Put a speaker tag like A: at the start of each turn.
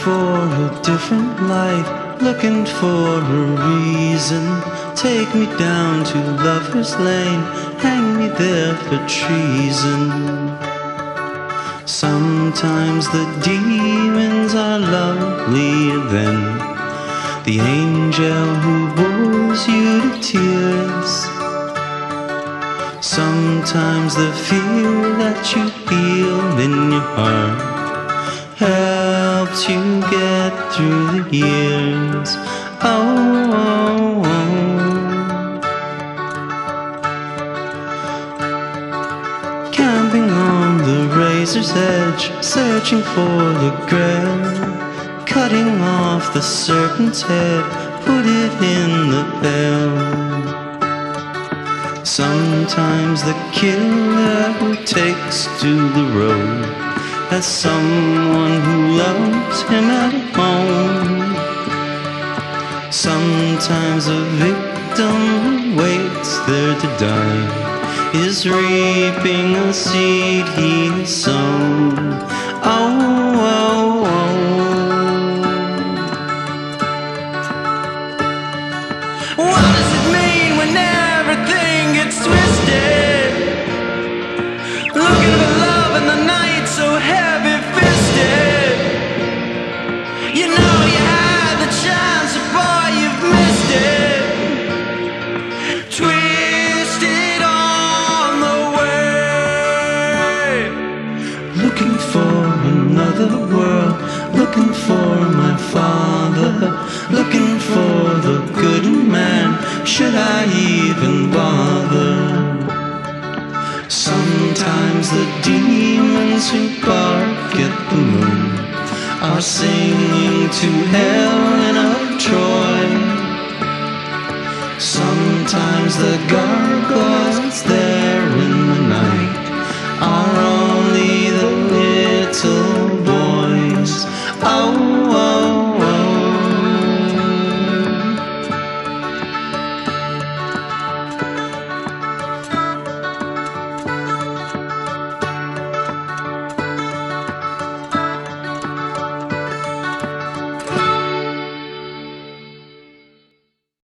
A: for a different life, looking for a reason. Take me down to Lover's Lane, hang me there for treason. Sometimes the demons are lovelier than the angel who bores you to tears. Sometimes the fear that you feel in your heart helps you get through the years. Oh, oh, oh. Camping on the razor's edge, searching for the grail, cutting off the serpent's head, put it in the pail. Sometimes the killer who takes to the road has someone who loves him at home. Sometimes a victim who waits there to die is reaping a seed he has sown. Oh, oh, oh. What does it mean when everything gets twisted? Looking for love in the night so heavy-fisted. You know you had the chance, but boy, you've missed it. Twisted on the way. Looking for another world, looking for my father, looking for the good man. Should I even bother? Sometimes the demons who bark at the moon are singing to Helen of Troy. Sometimes the gargoyle